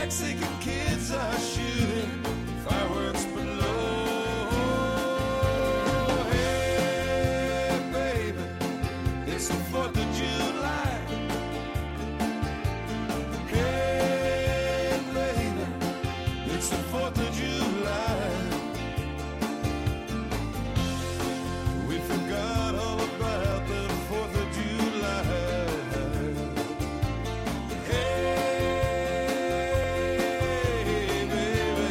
Mexican kids are shooting fireworks below. Hey, baby, it's the 4th of July. Hey, baby, it's the 4th of July. We forgot all about the 4th of July. Hey, baby.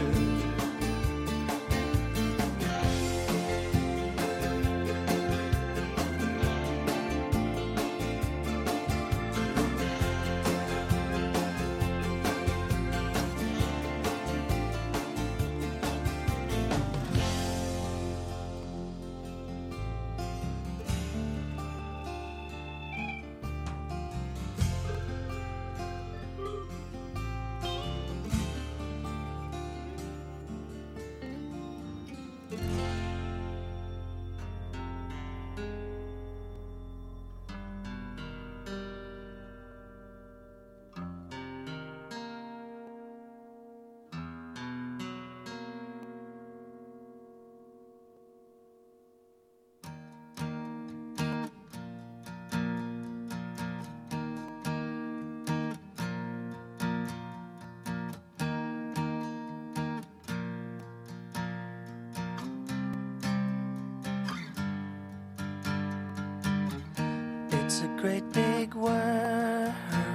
It's a great big world,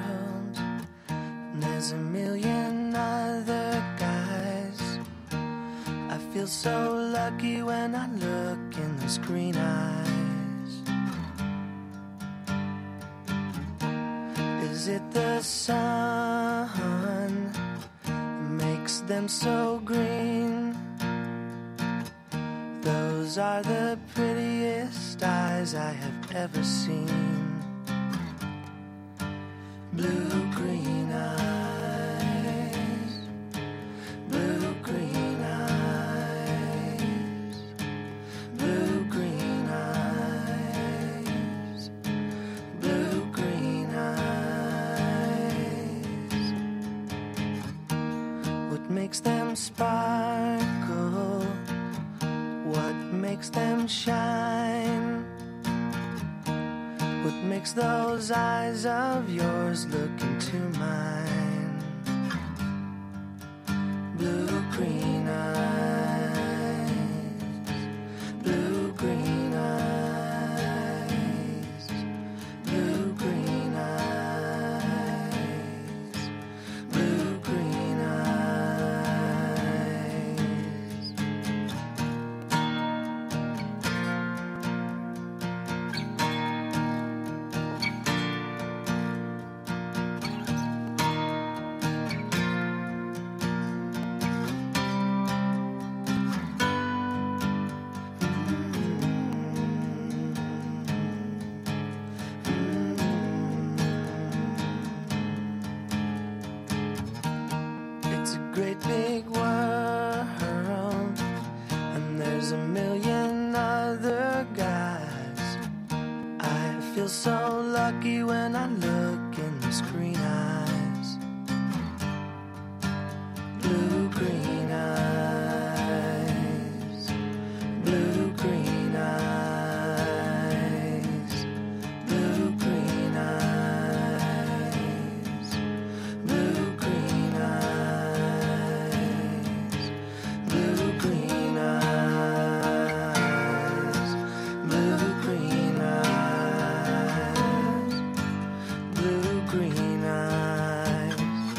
and there's a million other guys. I feel so lucky when I look in those green eyes. Is it the sun that makes them so green? Those are the prettiest eyes I have ever seen. Blue-green eyes, blue-green eyes, blue-green eyes, blue-green eyes. What makes them sparkle? What makes them shine? What makes those eyes of yours look into mine? Blue-green eyes, blue-green eyes, blue-green eyes, blue-green eyes. It's a great big world, and there's a million other guys. I feel so lucky when I look in those green eyes. Blue-green eyes, blue-green eyes, blue-green eyes, blue-green eyes, blue-green eyes, blue-green eyes, blue-green eyes.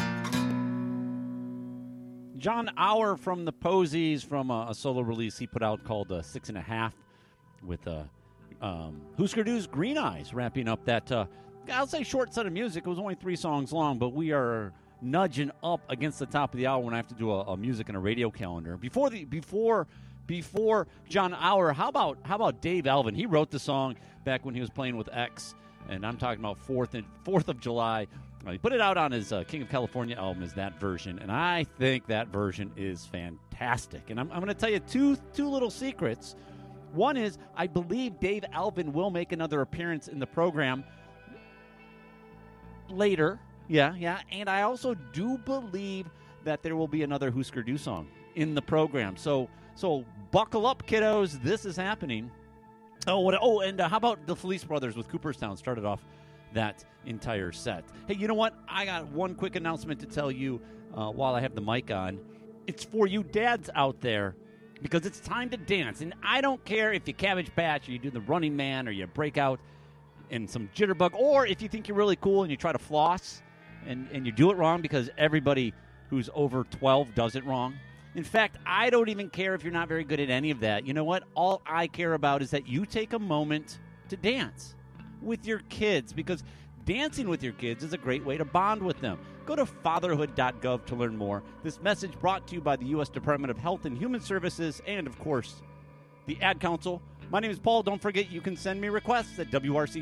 John Auer from the Posies, from a solo release he put out called 6.5, with Husker Du's Green Eyes wrapping up that, I'll say, short set of music. It was only 3 songs long, but we are nudging up against the top of the hour when I have to do a music and a radio calendar. Before John Auer, how about Dave Alvin? He wrote the song back when he was playing with X, and I'm talking about 4th of July. He put it out on his King of California album, is that version, and I think that version is fantastic. And I'm going to tell you two little secrets. One is, I believe Dave Alvin will make another appearance in the program later. Yeah. And I also do believe that there will be another Husker Du song in the program. So buckle up, kiddos. This is happening. And how about the Felice Brothers with Cooperstown started off that entire set. Hey, you know what? I got one quick announcement to tell you while I have the mic on. It's for you dads out there because it's time to dance. And I don't care if you Cabbage Patch or you do the Running Man or you break out in some jitterbug, or if you think you're really cool and you try to floss and you do it wrong because everybody who's over 12 does it wrong. In fact, I don't even care if you're not very good at any of that. You know what? All I care about is that you take a moment to dance with your kids, because dancing with your kids is a great way to bond with them. Go to fatherhood.gov to learn more. This message brought to you by the U.S. Department of Health and Human Services and, of course, the Ad Council. My name is Paul. Don't forget you can send me requests at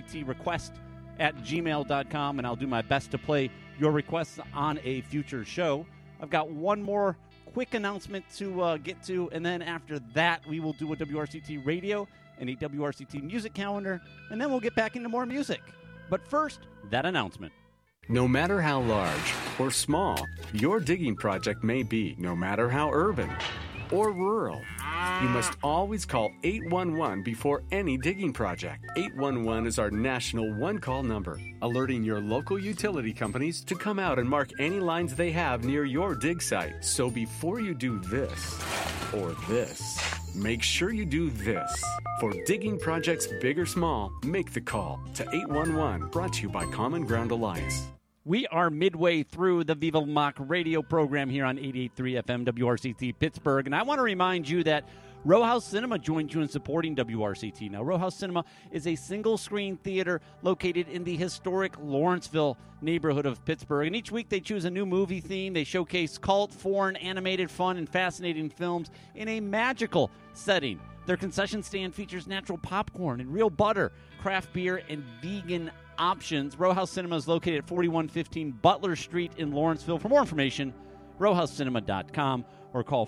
wrctrequest@gmail.com, and I'll do my best to play your requests on a future show. I've got one more quick announcement to get to, and then after that we will do a WRCT radio and a WRCT music calendar, and then we'll get back into more music. But first, that announcement. No matter how large or small your digging project may be, no matter how urban or rural, you must always call 811 before any digging project. 811 is our national one-call number, alerting your local utility companies to come out and mark any lines they have near your dig site. So before you do this or this, make sure you do this. For digging projects big or small, make the call to 811, brought to you by Common Ground Alliance. We are midway through the Viva Mock radio program here on 88.3 FM WRCT Pittsburgh, and I want to remind you that Row House Cinema joins you in supporting WRCT. Now, Row House Cinema is a single-screen theater located in the historic Lawrenceville neighborhood of Pittsburgh, and each week they choose a new movie theme. They showcase cult, foreign, animated, fun, and fascinating films in a magical setting. Their concession stand features natural popcorn and real butter, craft beer, and vegan options. Row House Cinema is located at 4115 Butler Street in Lawrenceville. For more information, rowhousecinema.com or call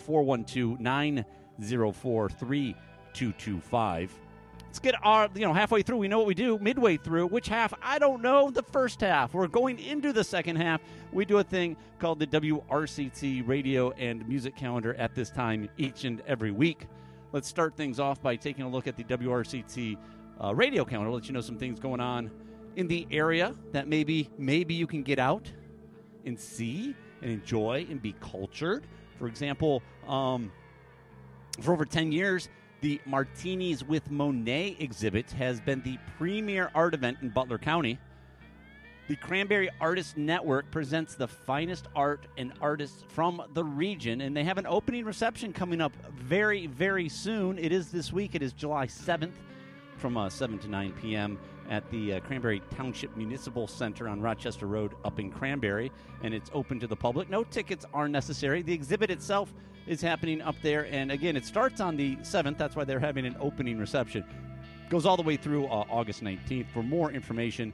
412-904-3225. Let's get our, halfway through. We know what we do. Midway through. Which half? I don't know. The first half. We're going into the second half. We do a thing called the WRCT radio and music calendar at this time each and every week. Let's start things off by taking a look at the WRCT radio calendar. We'll let you know some things going on in the area that maybe you can get out and see and enjoy and be cultured. For example, for over 10 years, the Martinis with Monet exhibit has been the premier art event in Butler County. The Cranberry Artists Network presents the finest art and artists from the region, and they have an opening reception coming up very, very soon. It is this week. It is July 7th from 7 to 9 p.m. at the Cranberry Township Municipal Center on Rochester Road up in Cranberry, and it's open to the public. No tickets are necessary. The exhibit itself is happening up there, and again, it starts on the 7th. That's why they're having an opening reception. Goes all the way through August 19th. For more information,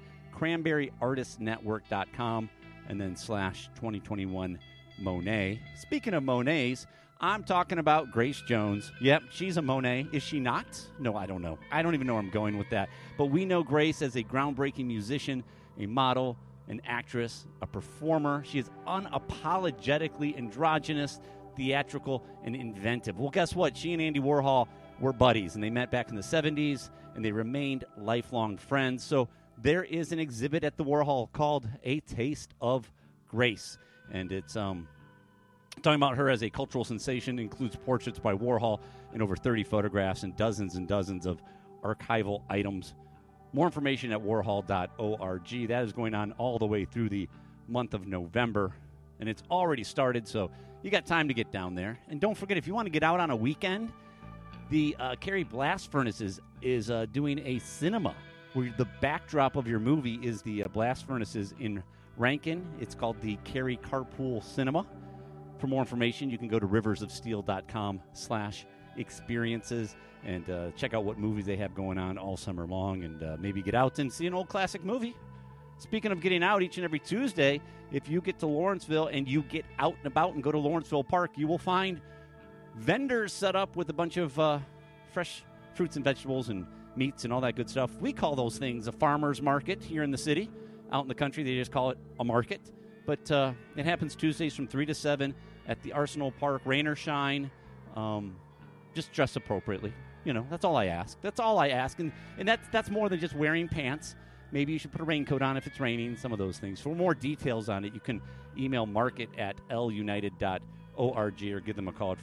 cranberryartistnetwork.com and then /2021 Monet. Speaking of Monets, I'm talking about Grace Jones. Yep, she's a Monet. Is she not? No, I don't know. I don't even know where I'm going with that. But we know Grace as a groundbreaking musician, a model, an actress, a performer. She is unapologetically androgynous, theatrical, and inventive. Well, guess what? She and Andy Warhol were buddies, and they met back in the 70s, and they remained lifelong friends. So there is an exhibit at the Warhol called A Taste of Grace, and it's talking about her as a cultural sensation. It includes portraits by Warhol and over 30 photographs and dozens of archival items. More information at warhol.org. That is going on all the way through the month of November, and it's already started, so you got time to get down there. And don't forget, if you want to get out on a weekend, the Cary Blast Furnaces is doing a cinema where the backdrop of your movie is the Blast Furnaces in Rankin. It's called the Cary Carpool Cinema. For more information, you can go to riversofsteel.com/experiences and check out what movies they have going on all summer long, and maybe get out and see an old classic movie. Speaking of getting out, each and every Tuesday, if you get to Lawrenceville and you get out and about and go to Lawrenceville Park, you will find vendors set up with a bunch of fresh fruits and vegetables and meats and all that good stuff. We call those things a farmer's market here in the city. Out in the country, they just call it a market. But it happens Tuesdays from 3 to 7 at the Arsenal Park, rain or shine. Just dress appropriately. You know, that's all I ask. That's all I ask. And that's more than just wearing pants. Maybe you should put a raincoat on if it's raining, some of those things. For more details on it, you can email market@lunited.org or give them a call at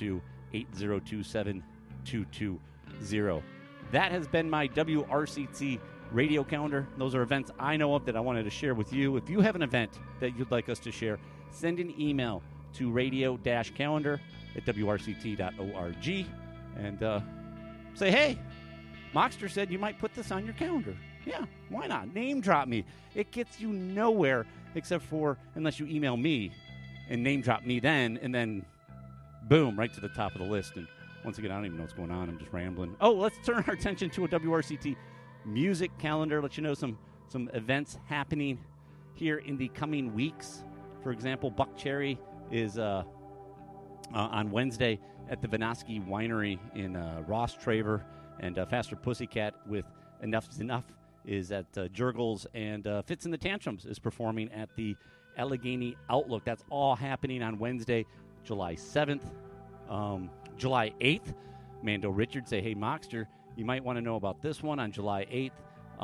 412-802-7220. That has been my WRCT radio calendar. Those are events I know of that I wanted to share with you. If you have an event that you'd like us to share, send an email to radio-calendar@wrct.org and say, hey, Moxter said you might put this on your calendar. Yeah, why not? Name drop me. It gets you nowhere except for unless you email me and name drop me then, and then boom, right to the top of the list. And once again, I don't even know what's going on. I'm just rambling. Oh, let's turn our attention to a WRCT music calendar. Let you know some events happening here in the coming weeks. For example, Buck Cherry is on Wednesday at the Vinoski Winery in Ross Traver, and Faster Pussycat with Enough's Enough is at Jurgles, and Fits in the Tantrums is performing at the Allegheny Outlook. That's all happening on Wednesday, July 7th. July 8th, Mando Richards say, hey, Moxter, you might want to know about this one on July 8th.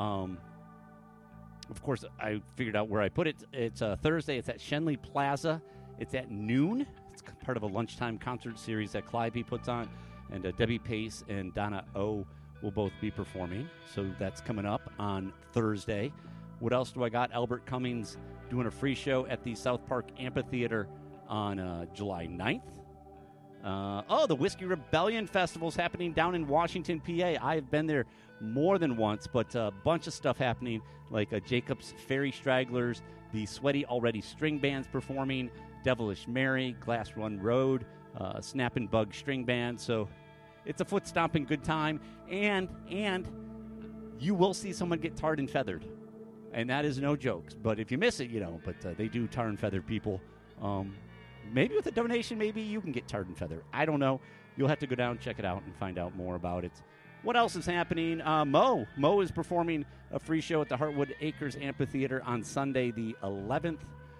Of course, I figured out where I put it. It's Thursday. It's at Shenley Plaza. It's at noon. It's part of a lunchtime concert series that Clyde puts on, and Debbie Pace and Donna O will both be performing. So that's coming up on Thursday. What else do I got? Albert Cummings doing a free show at the South Park Amphitheater on July 9th. The Whiskey Rebellion Festival's happening down in Washington, PA. I've been there more than once, but a bunch of stuff happening, like Jacob's Fairy Stragglers, the Sweaty Already String Band's performing, Devilish Mary, Glass Run Road, Snappin' Bug String Band. So it's a foot-stomping good time, and you will see someone get tarred and feathered, and that is no jokes. But if you miss it, you know, but they do tar and feather people. Maybe with a donation, maybe you can get tarred and feathered. I don't know. You'll have to go down, check it out, and find out more about it. What else is happening? Mo is performing a free show at the Heartwood Acres Amphitheater on Sunday the 11th.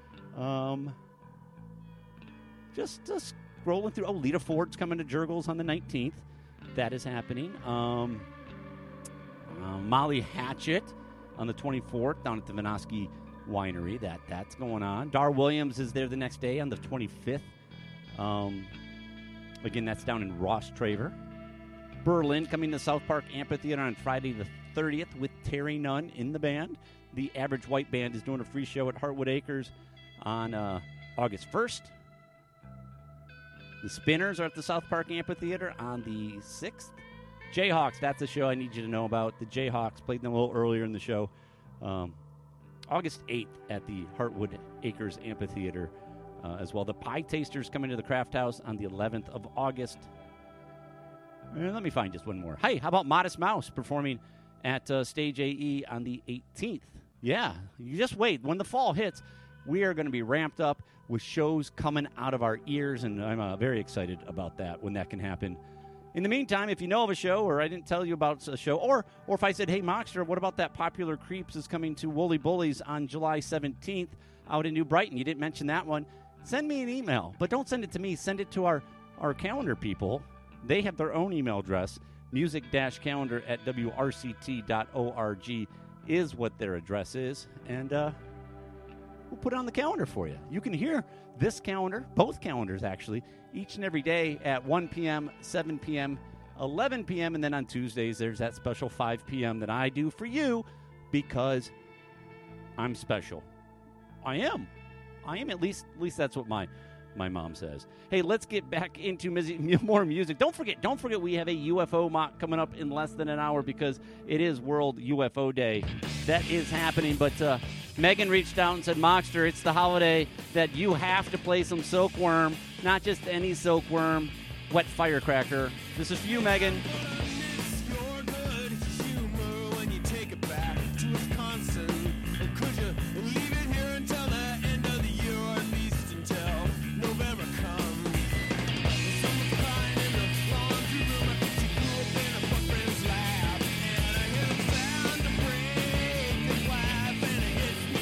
Just scrolling through. Oh, Lita Ford's coming to Jurgles on the 19th. That is happening. Molly Hatchet on the 24th down at the Vinoski Winery. That's going on. Dar Williams is there the next day on the 25th. Again, that's down in Ross Traver. Berlin coming to South Park Amphitheater on Friday the 30th with Terry Nunn in the band. The Average White Band is doing a free show at Heartwood Acres on August 1st. The Spinners are at the South Park Amphitheater on the 6th. Jayhawks, that's a show I need you to know about. The Jayhawks played them a little earlier in the show. August 8th at the Heartwood Acres Amphitheater as well. The Pie Tasters coming to the Craft House on the 11th of August. And let me find just one more. Hey, how about Modest Mouse performing at Stage AE on the 18th? Yeah, you just wait. When the fall hits, we are going to be ramped up with shows coming out of our ears, and I'm very excited about that when that can happen. In the meantime, if you know of a show, or I didn't tell you about a show, or if I said, hey, Moxter, what about that Popular Creeps is coming to Woolly Bullies on July 17th out in New Brighton? You didn't mention that one. Send me an email, but don't send it to me. Send it to our calendar people. They have their own email address. music-calendar@wrct.org is what their address is, and we'll put it on the calendar for you. You can hear this calendar, both calendars actually, each and every day at 1 p.m., 7 p.m., 11 p.m., and then on Tuesdays there's that special 5 p.m. that I do for you because I'm special. I am. At least that's what my mom says. Hey, let's get back into more music. Don't forget we have a UFO mock coming up in less than an hour because it is World UFO Day. That is happening, but Megan reached out and said, Moxter, it's the holiday that you have to play some Silkworm, not just any Silkworm, Wet Firecracker. This is for you, Megan. Your good humor when you take it back to Wisconsin. Or could you leave it here until the end of the year, or at least until November comes? Someone's crying in the laundry room. I think she grew up in a boyfriend's lab. And I hear the sound of breaking glass, and it hits me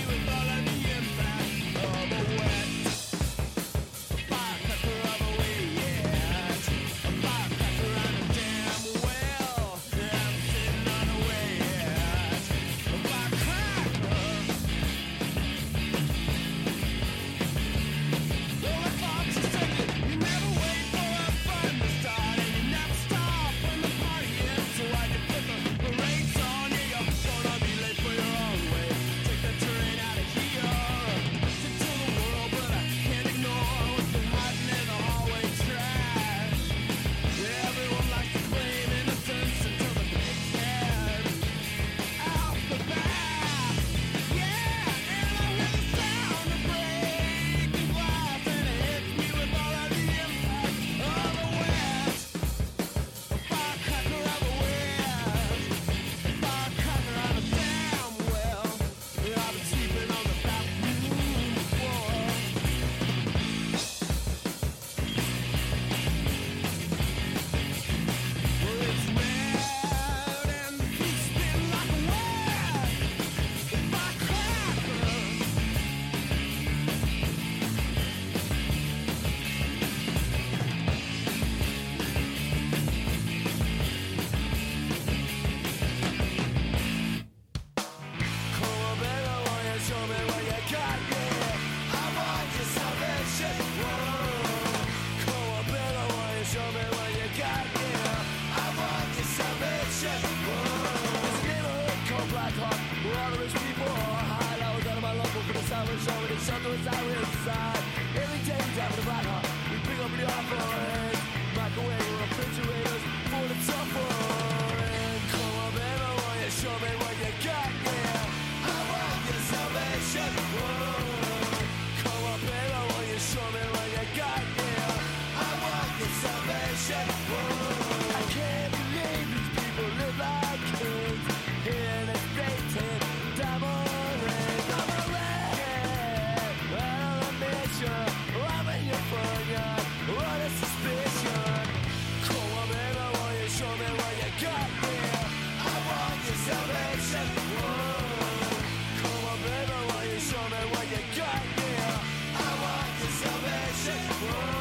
side with the side. Every day we drive to the block, we pick up the offerings. Microwave refrigerators full of suffering. Come on, baby, will you show me what you got, yeah? I want your salvation, whoa. Come on, baby, will you show me what you got, yeah? I want your salvation, whoa. I can't believe these people live like kings. Here in a state, diamond rings. I'm a red, right on a mission. I'm in your front yard, what a suspicion. Come on, baby, will you show me what you got, yeah? I want your salvation, whoa. Come on, baby, will you show me what you got, yeah? I want your salvation, whoa.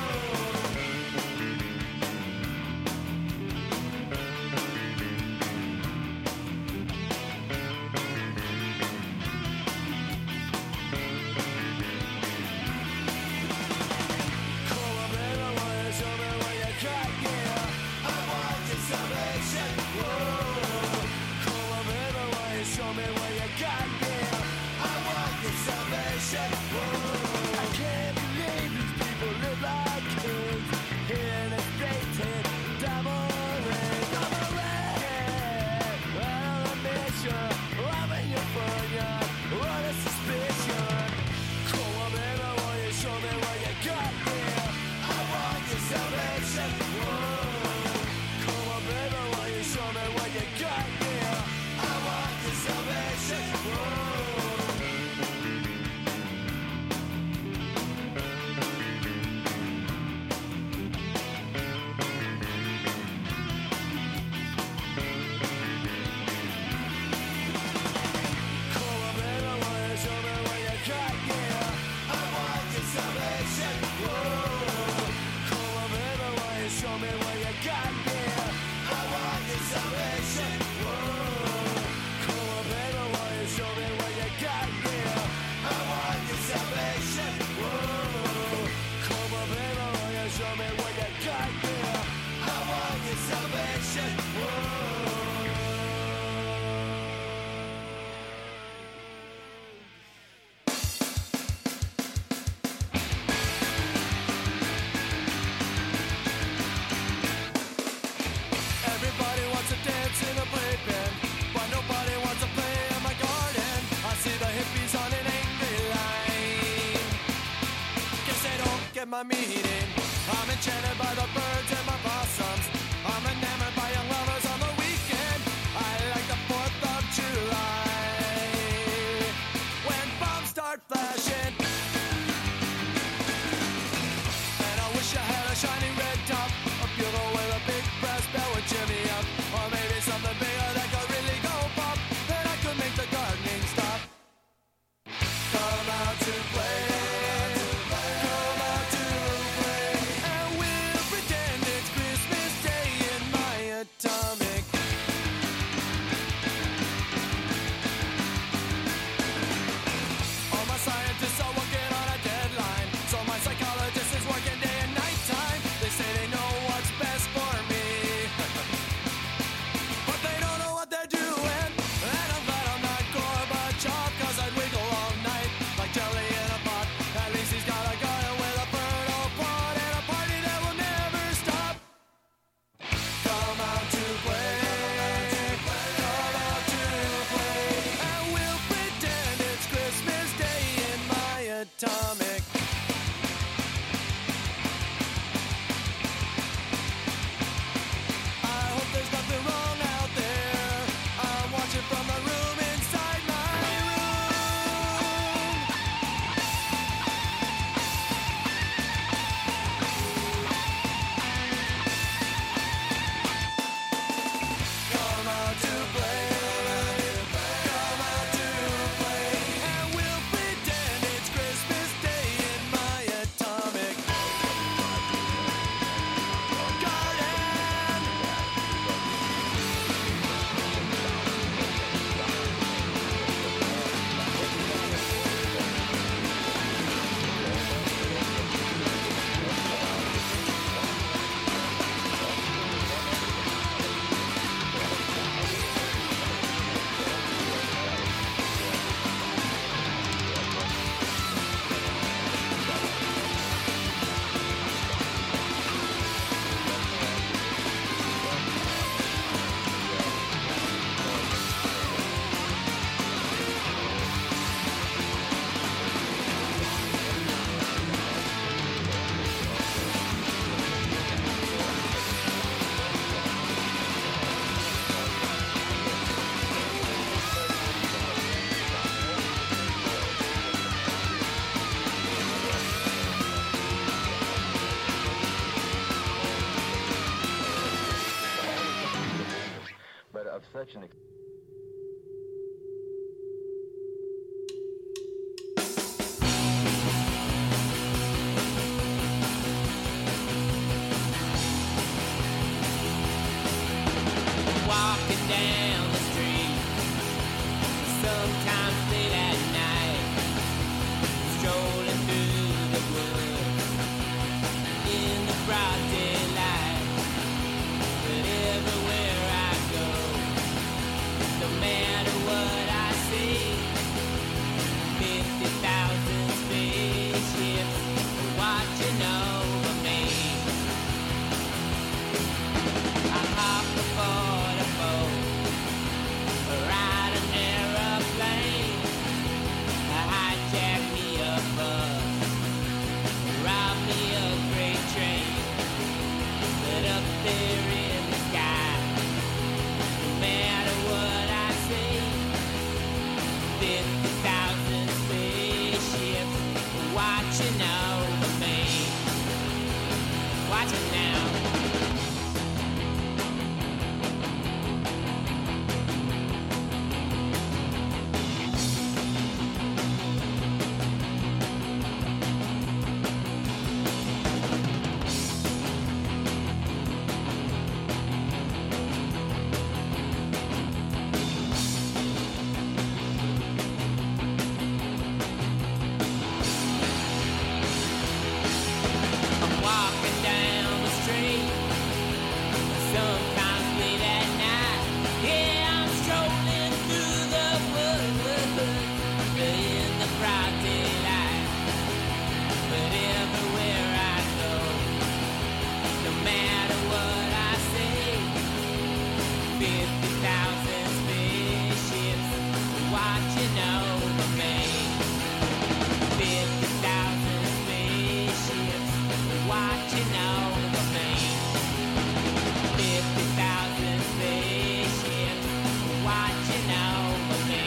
My meaning. I'm enchanted by the birds and my blossoms. I'm enamored by young lovers on the weekend. I like the 4th of July when bombs start flashing. And I wish I had a shiny red top, a bugle with a big brass bell would cheer me up, or maybe something bigger that could really go pop. Then I could make the gardening stop. Come out to play. Come out to play, and we'll pretend such an Walking down the street, sometimes late at night, strolling through the woods in the broad daylight. But everywhere I go, no matter what I see, 50,000 spaceships are watching over me. I hop aboard a boat, ride an aeroplane, hijack me a bus, rob me a great train. But up there in the sky, no matter what I see, 50,000 spaceships watching over me. Watch it now. I'm walking down the street, sometimes late at night. Yeah, I'm strolling through the woods in the broad daylight. But everywhere I go, no matter what I see, 50,000 spaceships watching over me. 50,000 spaceships watching over me. 50,000 spaceships watching over me.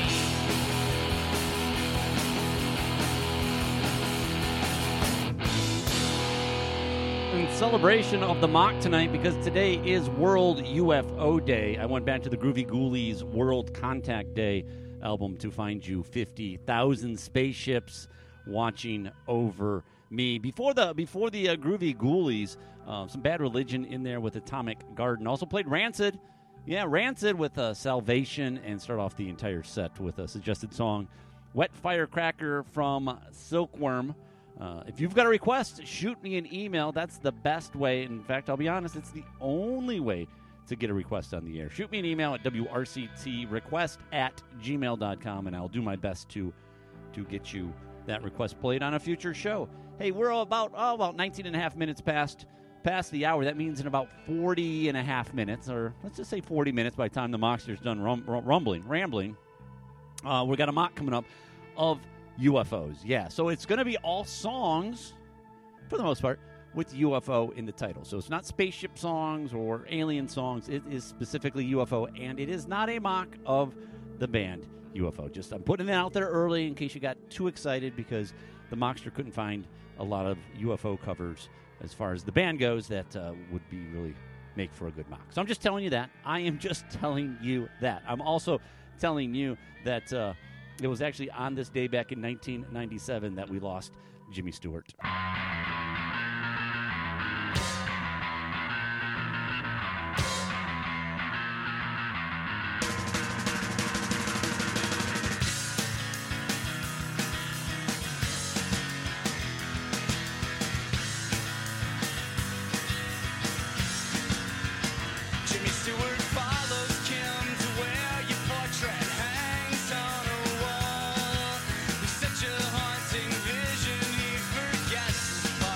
In celebration of the mock tonight, because today is World UFO Day, I went back to the Groovy Ghoulies World Contact Day album to find you 50,000 spaceships watching over me. Before the Groovy Ghoulies, some Bad Religion in there with Atomic Garden. Also played Rancid. Yeah, Rancid with Salvation, and start off the entire set with a suggested song, Wet Firecracker from Silkworm. If you've got a request, shoot me an email. That's the best way. In fact, I'll be honest, it's the only way to get a request on the air. Shoot me an email at wrctrequest@gmail.com, and I'll do my best to get you that request played on a future show. Hey, we're about 19 and a half minutes past the hour. That means in about 40 and a half minutes, or let's just say 40 minutes by the time the mockster's done rambling, we got a mock coming up of UFOs. Yeah, so it's going to be all songs, for the most part, with UFO in the title. So it's not spaceship songs or alien songs. It is specifically UFO, and it is not a mock of the band UFO. Just I'm putting it out there early in case you got too excited, because the mockster couldn't find a lot of UFO covers as far as the band goes that would be really make for a good mock. So I'm just telling you that. I am just telling you that. I'm also telling you that it was actually on this day back in 1997 that we lost Jimmy Stewart. Jimmy Stewart follows Kim to where your portrait hangs on a wall. He's such a haunting vision, he forgets his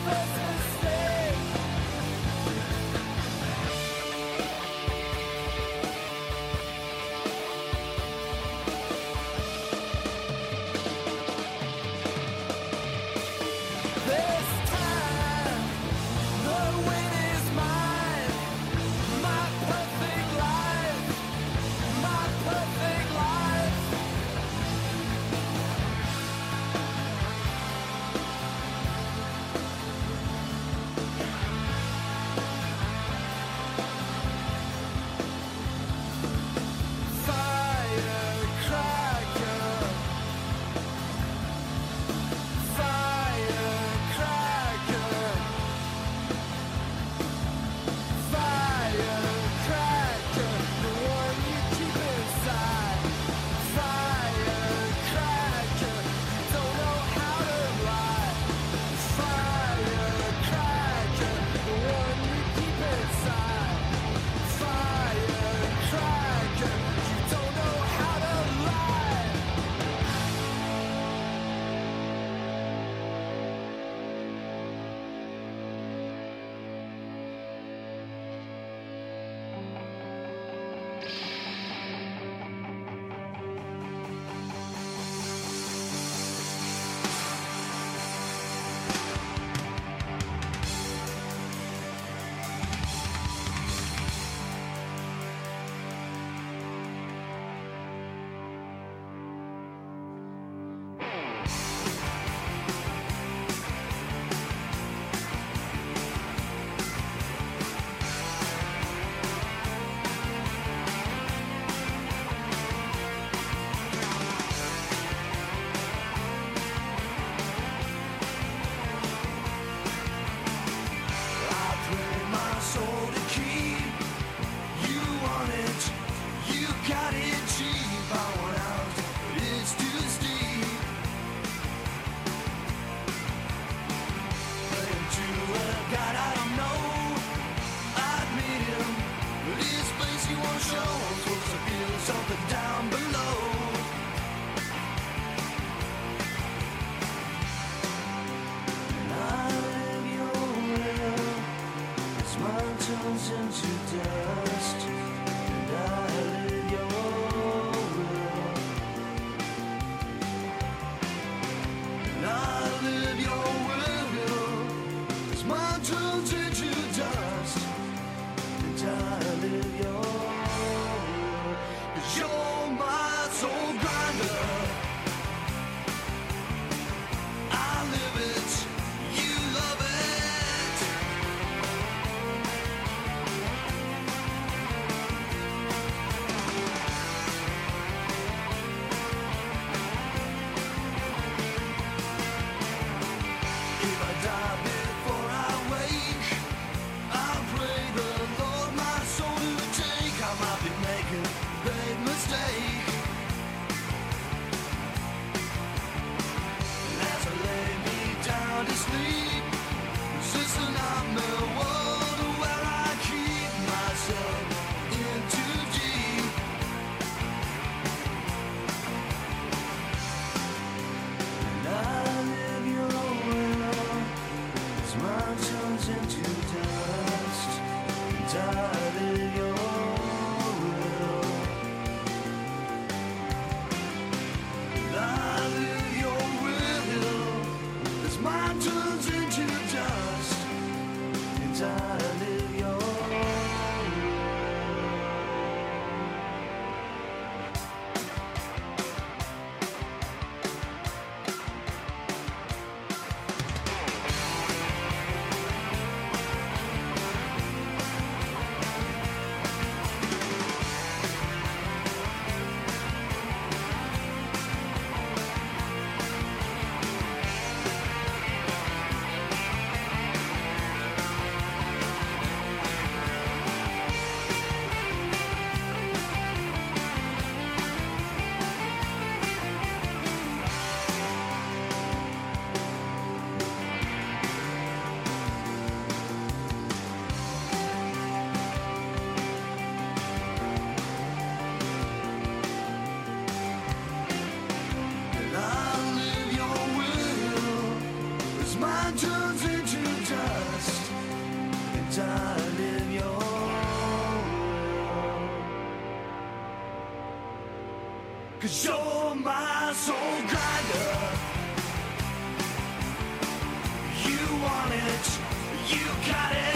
first mistake. This time, the win is mine. My perfect life, my perfect life. Firecracker, firecracker, firecracker, the one you keep inside. Firecracker, don't know how to lie. Firecracker, the one you keep inside. Firecracker, you don't know how to lie. I pray my soul to keep. You want it, you got it cheap. I want out, it's too steep. Praying to a God I don't know. I'd meet him, but his face he won't show. I'm supposed to feel something down below. I live your will. As mine turns into dust, and I live your will. And I live your will. As mine turns into dust, and I live your will. 'Cause you're my soul grinder. I live it, you love it. If I die before I wake, I pray the Lord my soul to take. I might be making a big mistake. And as I lay me down to sleep, is this a nightmare world where I keep myself in too deep? And I live your will, as mine turns into dust, and I live your will. And I live your will, as mine turns into dust, and I live your will. 'cause you're my soul grinder. You want it, you got it.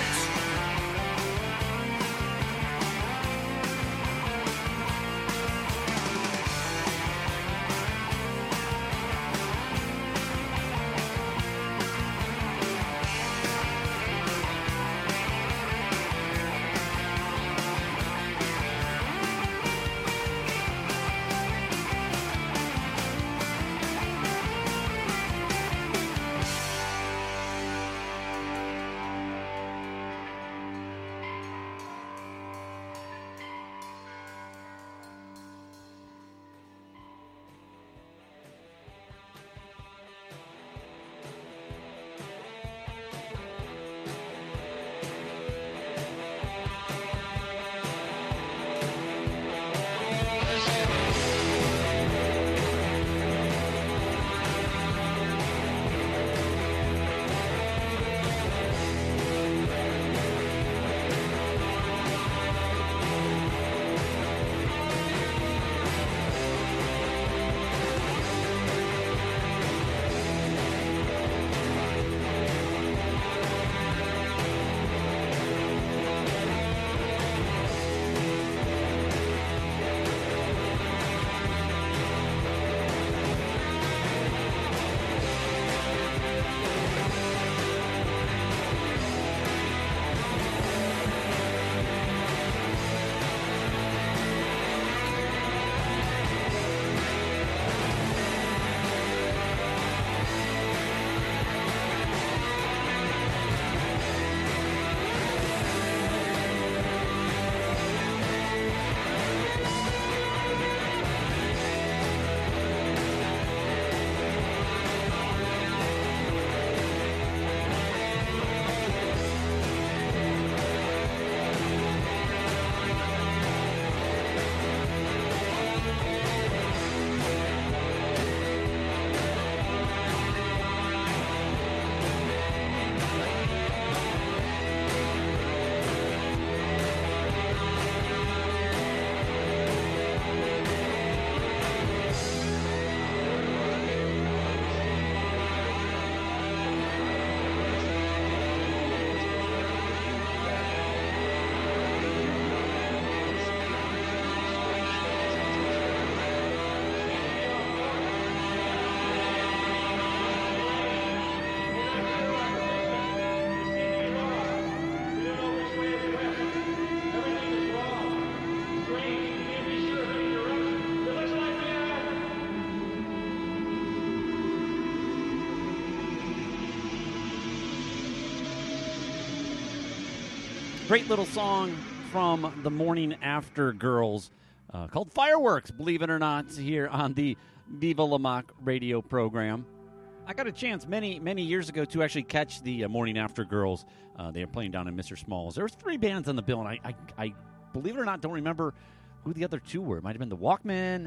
Great little song from the Morning After Girls called Fireworks, believe it or not, here on the Viva La Mock radio program. I got a chance many years ago to actually catch the Morning After Girls. They were playing down in Mr. Smalls. There was 3 bands on the bill, and I believe it or not, don't remember who the other 2 were. It might have been the Walkmen,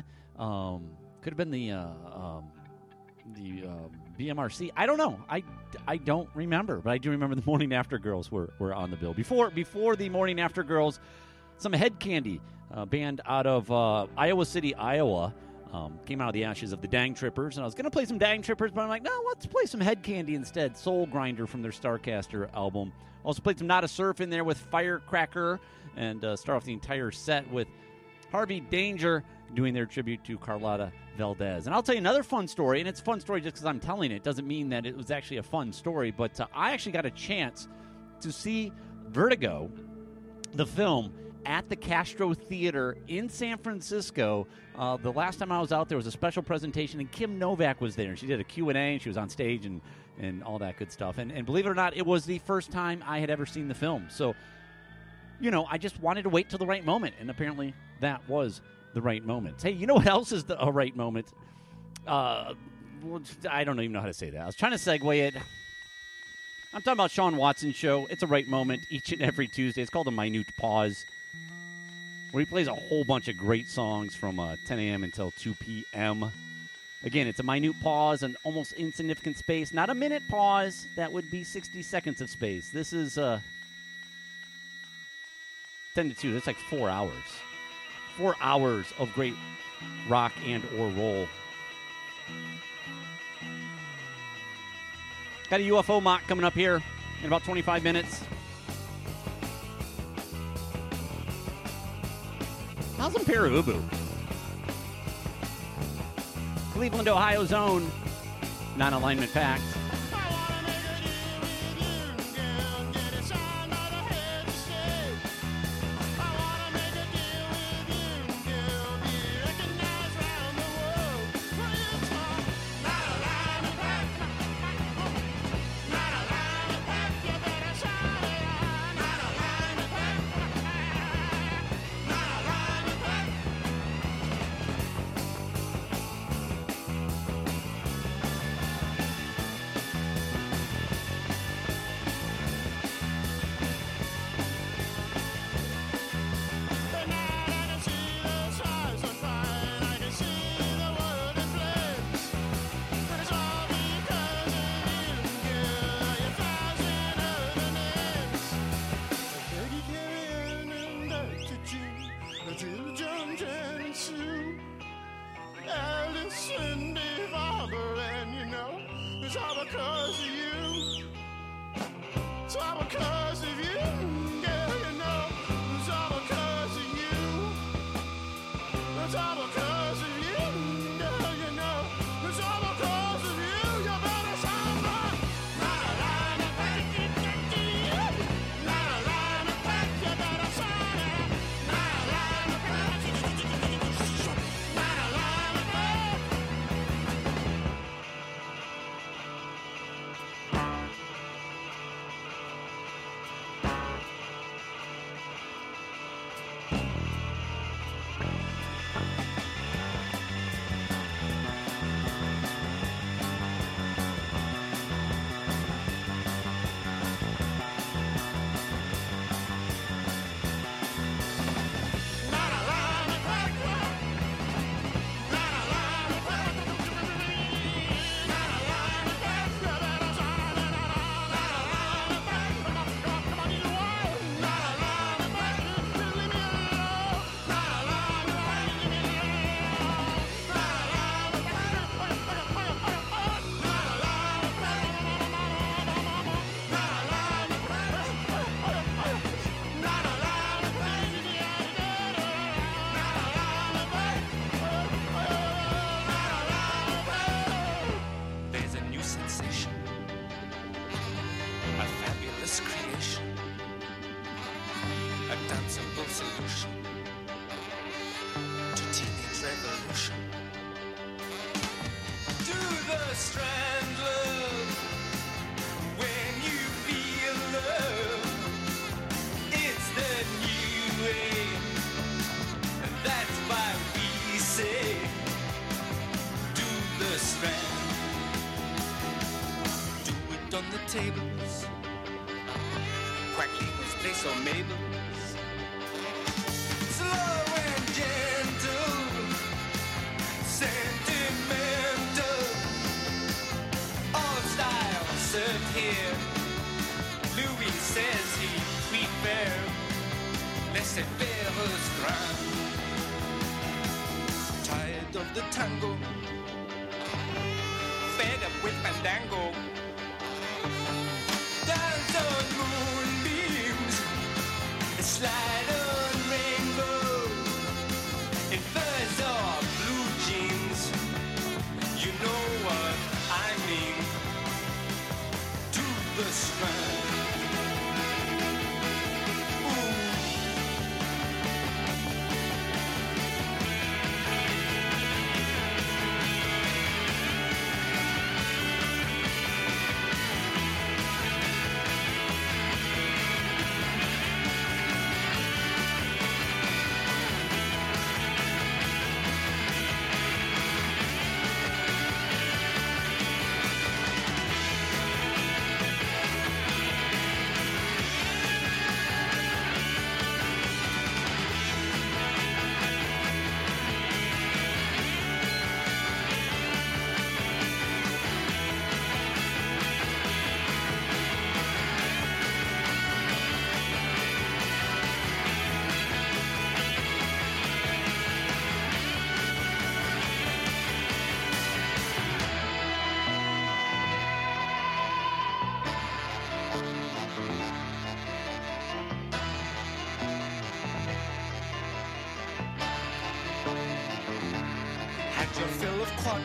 could have been the BMRC. I don't know. I don't remember, but I do remember the Morning After Girls were on the bill. Before the Morning After Girls, some Head Candy, band out of Iowa City, Iowa, came out of the ashes of the Dang Trippers, and I was going to play some Dang Trippers, but I'm like, no, let's play some Head Candy instead. Soul Grinder from their Starcaster album. Also played some Not a Surf in there with Firecracker, and start off the entire set with Harvey Danger doing their tribute to Carlotta Valdez. And I'll tell you another fun story, and it's a fun story just because I'm telling it. Doesn't mean that it was actually a fun story, but I actually got a chance to see Vertigo, the film, at the Castro Theater in San Francisco. The last time I was out there was a special presentation, and Kim Novak was there. She did a Q&A, and she was on stage and all that good stuff. And believe it or not, it was the first time I had ever seen the film. So, you know, I just wanted to wait till the right moment, and apparently that was the right moment. Hey, you know what else is a right moment? I don't even know how to say that. I was trying to segue it. I'm talking about Sean Watson's show. It's a right moment each and every Tuesday. It's called A Minute Pause, where he plays a whole bunch of great songs from 10 a.m. until 2 p.m. Again, it's a minute pause, an almost insignificant space. Not a minute pause. That would be 60 seconds of space. This is 10 to 2. That's like 4 hours. 4 hours of great rock and or roll. Got a UFO mock coming up here in about 25 minutes. How's Impera Ubu? Cleveland, Ohio's own non-alignment fact.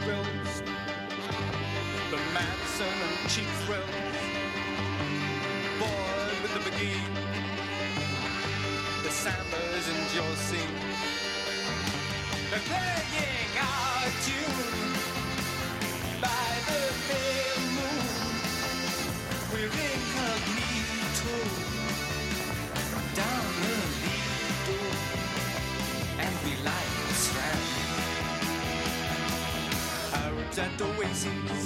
grills, the Madison and cheap thrills, boy with the McGee, the Sanders and Josie, they're playing our tune by the pale moon. We're incognito down the Lido, and we like the Strand. Arabs and Oasis,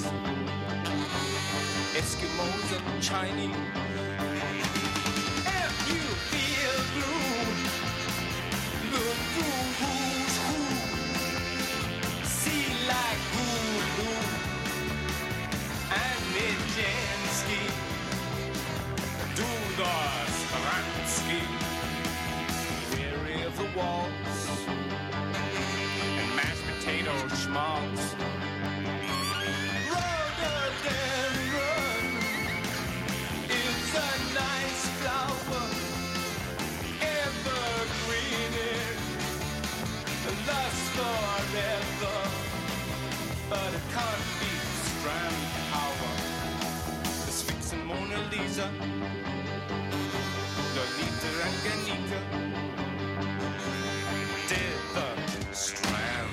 Eskimos and Chinese. If you feel blue, look through who's who. See like Hulu and Nijinsky. Do the Stransky. Weary of the waltz and mashed potato schmaltz. Rhododendron is a nice flower, evergreen, lasts forever, but it can't beat Strand power. The Sphinx and Mona Lisa, Lolita and Ganita did the Strand.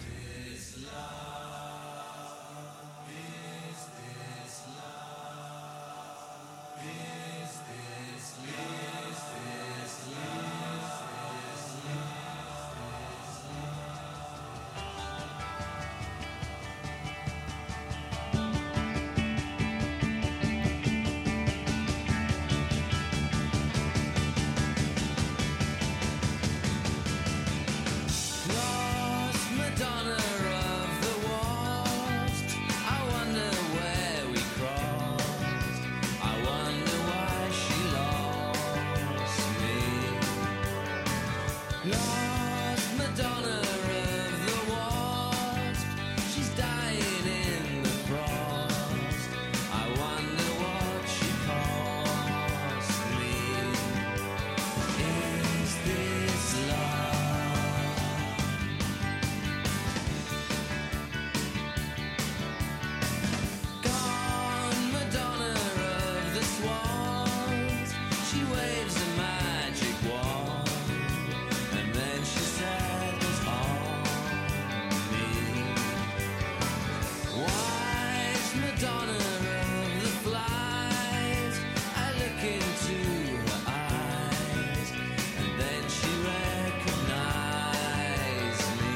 Lost Madonna of the waltz. I wonder where we crossed. I wonder why she lost me. Lost Madonna of the waltz. She's dying in the frost. I wonder what she cost me. Is this love? Gone Madonna of the swans. She waves a magic wand, and then she settles on me. Wise Madonna of the flies. I look into her eyes, and then she recognizes me.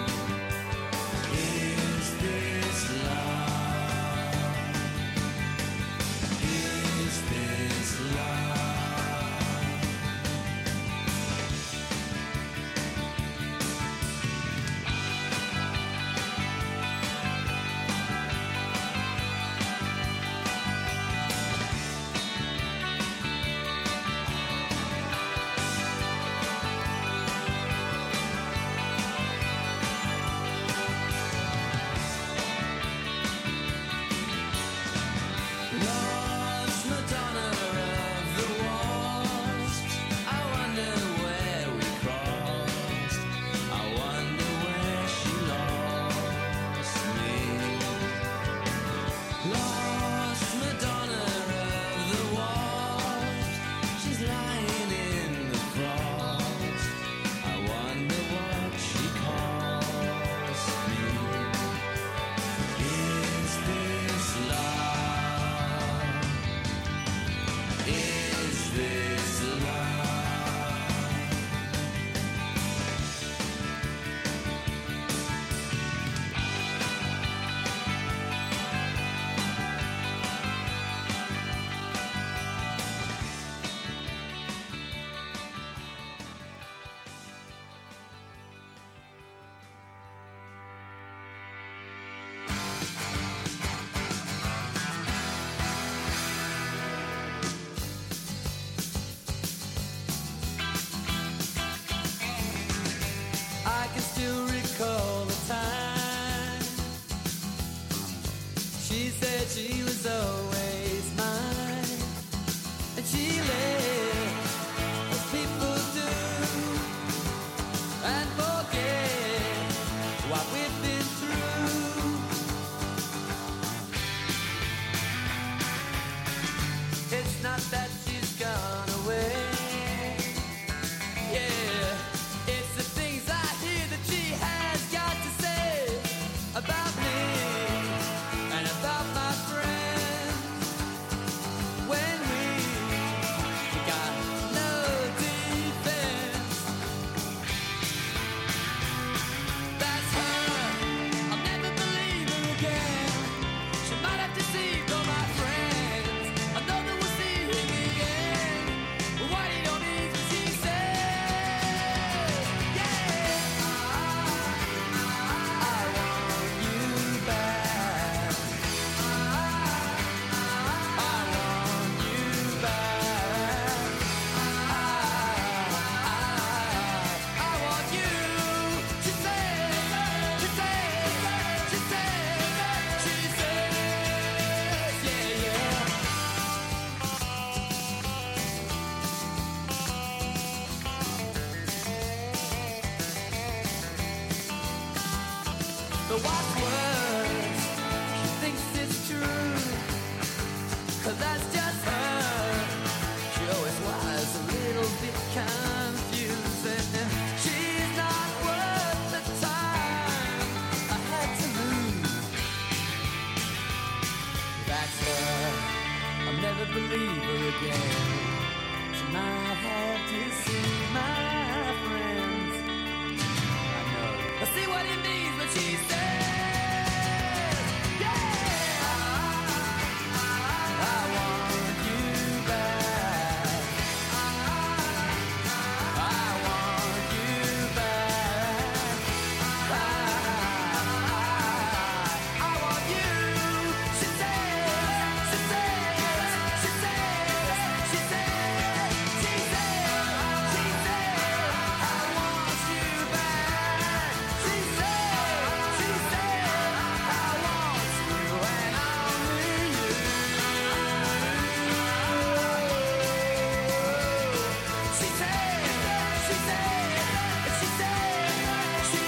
Is this love? Is this love? Lost Madonna of the waltz. I wonder where we crossed. I wonder where she lost me. Lost Madonna of the waltz. She's lying in the frost. I wonder what she cost me. Is this love? Is this love? I can still recall the time she said she was always mine, and she lived as people do, and forget what we've been through. But what's worse, she thinks it's true. 'Cause that's just her. She always was a little bit confusing. She's not worth the time I had to lose. That's her. I'll never believe her again. She might have to see my friends. I know. I see what it means when she says, yeah, I want you back. I want you back. I want you. She says, she says, she says, she says, she says, she says, I want you back. She says, I want you and only you. She says, she says, she says, she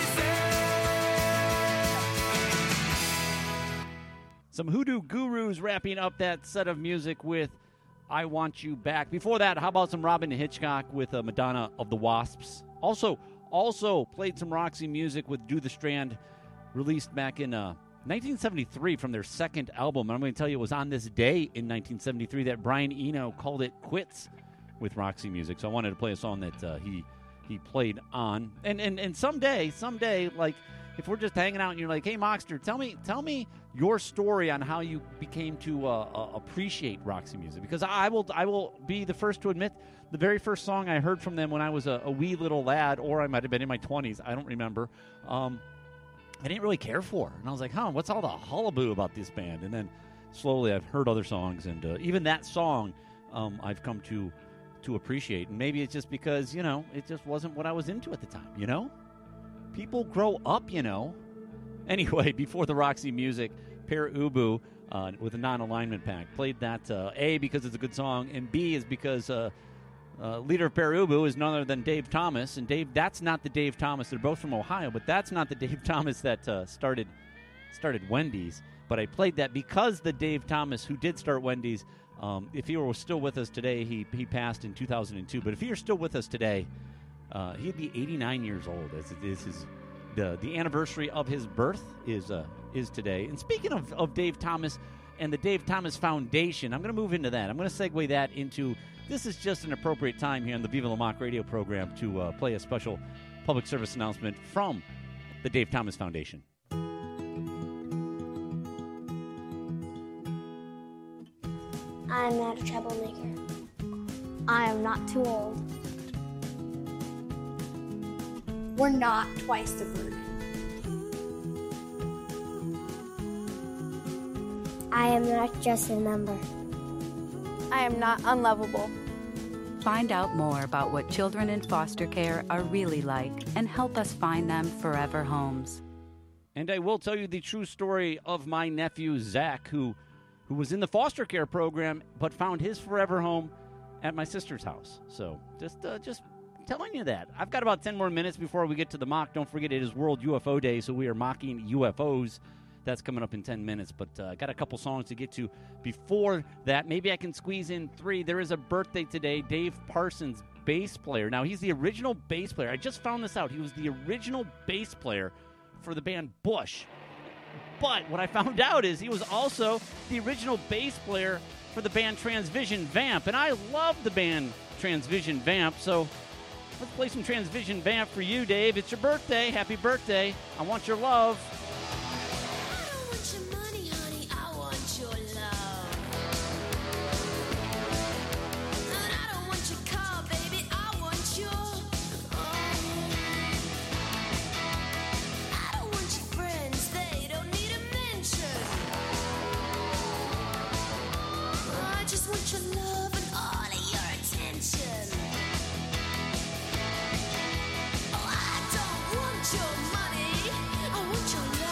says. Some Hoodoo Gurus wrapping up that set of music with I Want You Back. Before that, how about some Robin Hitchcock with Madonna of the Wasps? Also played some Roxy music with Do the Strand, released back in 1973 from their second album. And I'm going to tell you, it was on this day in 1973 that Brian Eno called it quits with Roxy music. So I wanted to play a song that he played on. And someday, like, if we're just hanging out and you're like, hey, Moxter, tell me your story on how you became to appreciate Roxy music. Because I will be the first to admit, the very first song I heard from them when I was a wee little lad, or I might have been in my 20s, I don't remember, I didn't really care for. And I was like, what's all the hullabaloo about this band? And then slowly I've heard other songs, and even that song I've come to appreciate. And maybe it's just because, it just wasn't what I was into at the time, People grow up, Anyway, before the Roxy music, Per Ubu with a non-alignment pack. Played that, A, because it's a good song, and B is because leader of Per Ubu is none other than Dave Thomas. And Dave, that's not the Dave Thomas. They're both from Ohio, but that's not the Dave Thomas that started Wendy's. But I played that because the Dave Thomas who did start Wendy's, if he were still with us today, he passed in 2002. But if he were still with us today, he'd be 89 years old. This is the anniversary of his birth is today. And speaking of Dave Thomas and the Dave Thomas Foundation, I'm going to move into that. I'm going to segue that into, this is just an appropriate time here on the Viva La Mock radio program to play a special public service announcement from the Dave Thomas Foundation. I'm not a troublemaker. I am not too old. We're not twice the burden. I am not just a number. I am not unlovable. Find out more about what children in foster care are really like and help us find them forever homes. And I will tell you the true story of my nephew, Zach, who was in the foster care program but found his forever home at my sister's house. So just telling you that. I've got about 10 more minutes before we get to the mock. Don't forget, it is World UFO Day, so we are mocking UFOs. That's coming up in 10 minutes, but I got a couple songs to get to before that. Maybe I can squeeze in 3. There is a birthday today. Dave Parsons, bass player. Now, he's the original bass player. I just found this out. He was the original bass player for the band Bush. But what I found out is he was also the original bass player for the band Transvision Vamp, and I love the band Transvision Vamp, so let's play some Transvision Vamp for you, Dave. It's your birthday. Happy birthday. I want your love. I don't want your money, honey. I want your love. And I don't want your car, baby. I want your I don't want your friends. They don't need a mention. I just want your love and all of your attention. Oh, I don't want your money. I want your love.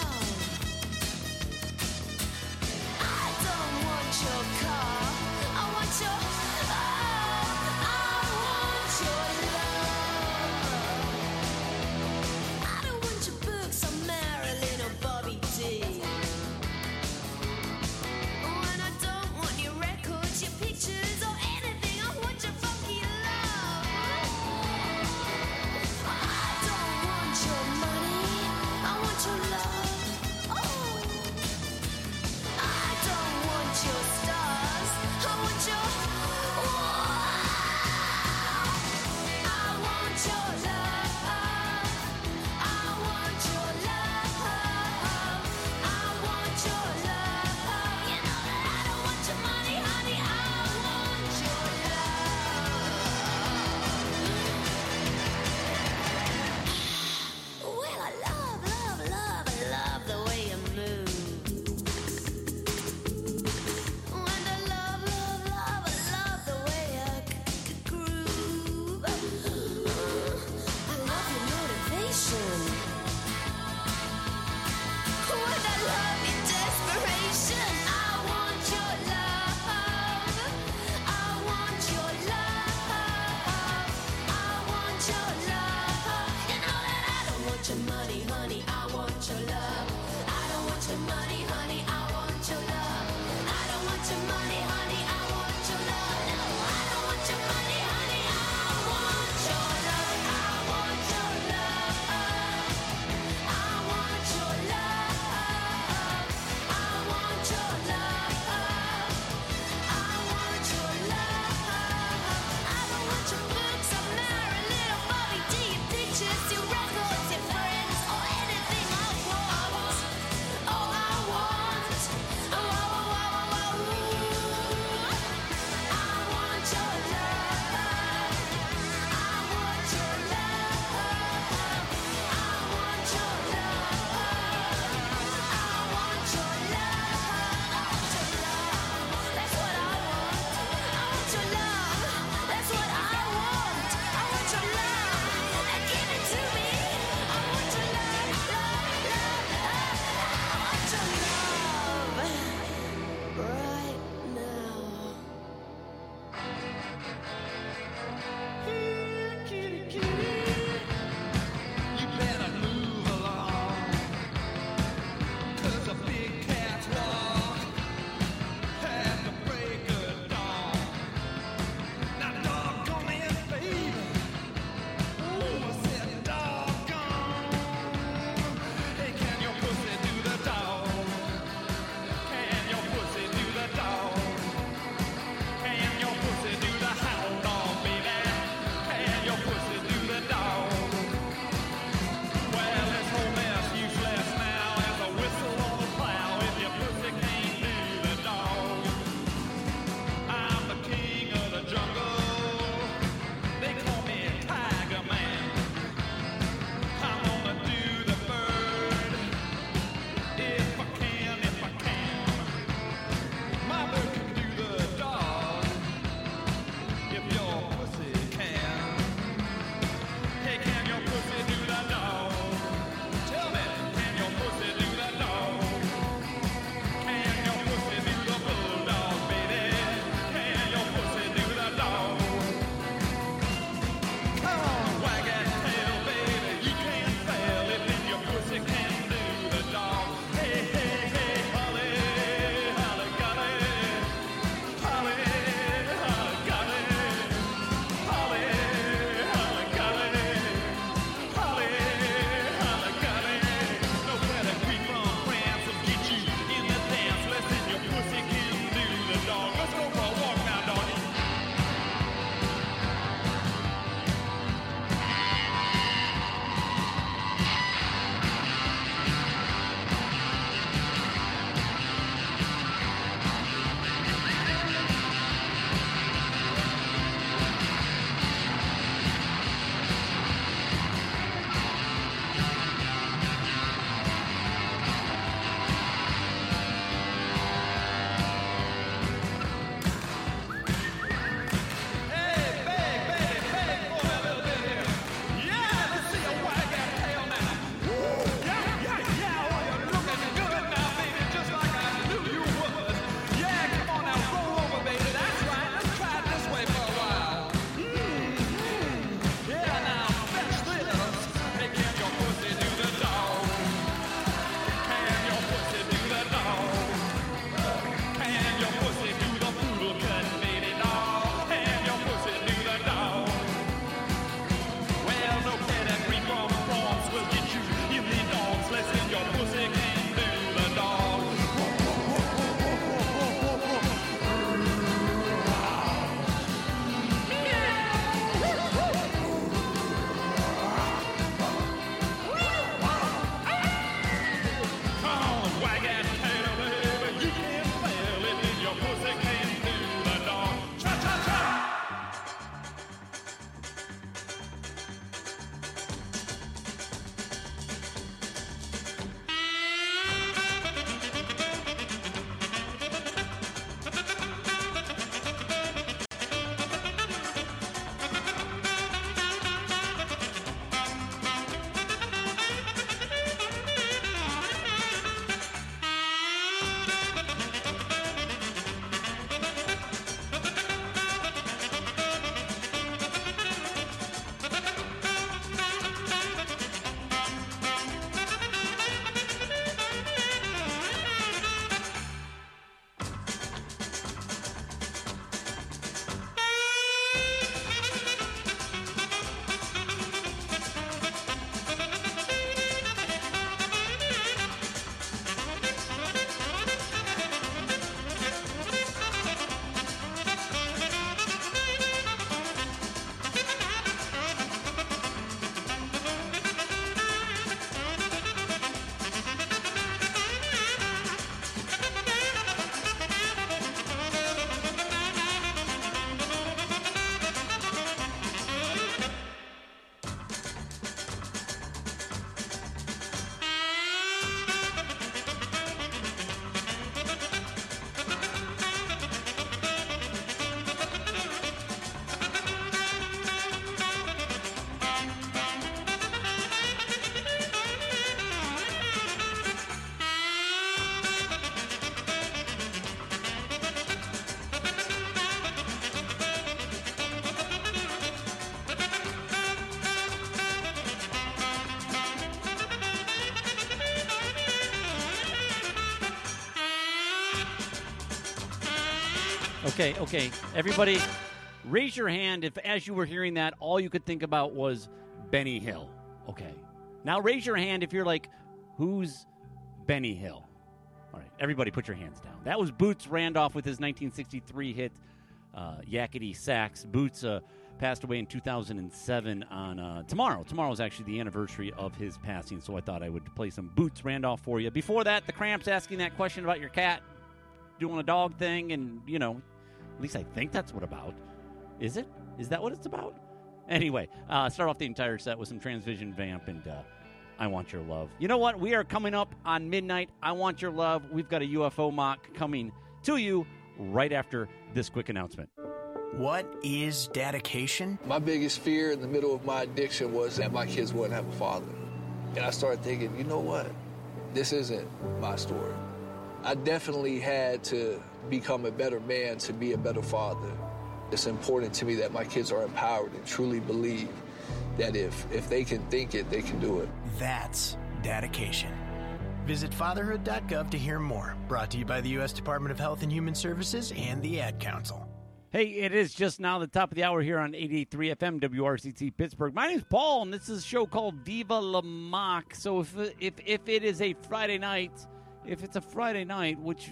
Okay. Everybody, raise your hand if, as you were hearing that, all you could think about was Benny Hill. Okay. Now raise your hand if you're like, who's Benny Hill? All right. Everybody put your hands down. That was Boots Randolph with his 1963 hit, Yakety Sax. Boots passed away in 2007 on tomorrow. Tomorrow is actually the anniversary of his passing, so I thought I would play some Boots Randolph for you. Before that, the Cramps asking that question about your cat doing a dog thing, and, you know, at least I think that's what about. Is it? Is that what it's about? Anyway, start off the entire set with some Transvision Vamp and I Want Your Love. You know what? We are coming up on midnight. I Want Your Love. We've got a UFO mock coming to you right after this quick announcement. What is dedication? My biggest fear in the middle of my addiction was that my kids wouldn't have a father. And I started thinking, you know what? This isn't my story. I definitely had to become a better man to be a better father. It's important to me that my kids are empowered and truly believe that if they can think it, they can do it. That's dedication. Visit fatherhood.gov to hear more. Brought to you by the U.S. Department of Health and Human Services and the Ad Council. Hey, it is just now the top of the hour here on 88.3 FM WRCT Pittsburgh. My name's Paul, and this is a show called Viva La Mock. So if it is a Friday night, if it's a Friday night, which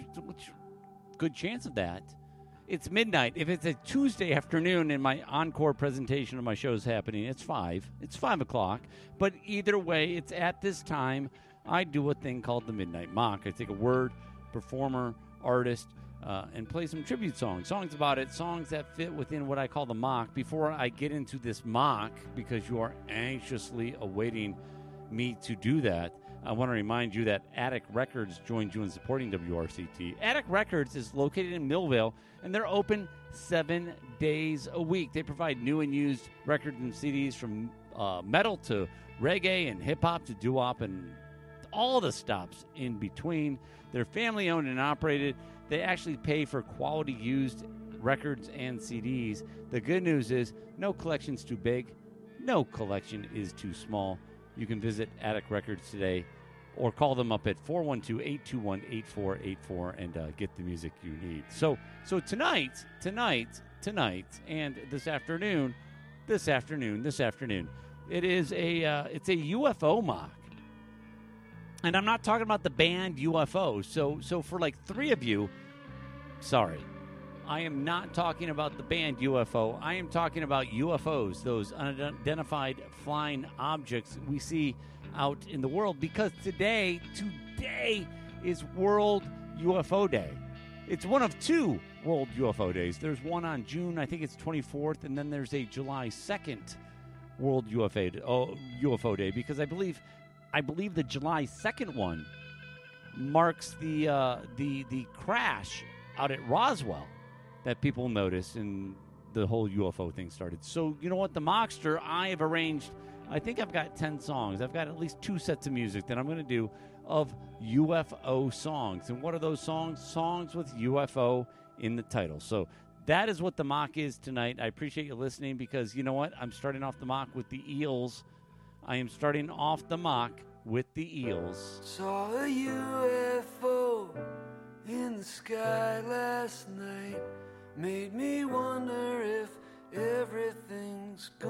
good chance of that, it's midnight. If it's a Tuesday afternoon and my encore presentation of my show is happening, it's 5. It's 5 o'clock. But either way, it's at this time. I do a thing called the Midnight Mock. I take a word, performer, artist, and play some tribute songs about it, songs that fit within what I call the mock. Before I get into this mock, because you are anxiously awaiting me to do that, I want to remind you that Attic Records joined you in supporting WRCT. Attic Records is located in Millville, and they're open 7 days a week. They provide new and used records and CDs from metal to reggae and hip-hop to doo-wop and all the stops in between. They're family-owned and operated. They actually pay for quality used records and CDs. The good news is no collection's too big. No collection is too small. You can visit Attic Records today or call them up at 412-821-8484 and get the music you need. So tonight, and this afternoon, it is it's a UFO mock. And I'm not talking about the band UFO. So for like 3 of you, sorry, I am not talking about the band UFO. I am talking about UFOs, those unidentified flying objects we see out in the world. Because today is World UFO Day. It's one of 2 World UFO Days. There's one on June, I think it's 24th, and then there's a July 2nd World UFO Day. Because I believe the July 2nd one marks the crash out at Roswell that people noticed, and the whole UFO thing started. So, you know what? The Mockster, I have arranged, I think I've got 10 songs. I've got at least 2 sets of music that I'm going to do of UFO songs. And what are those songs? Songs with UFO in the title. So that is what the mock is tonight. I appreciate you listening because, you know what? I'm starting off the mock with the Eels. I am starting off the mock with the Eels. Saw a UFO in the sky last night. Made me wonder if everything's gone.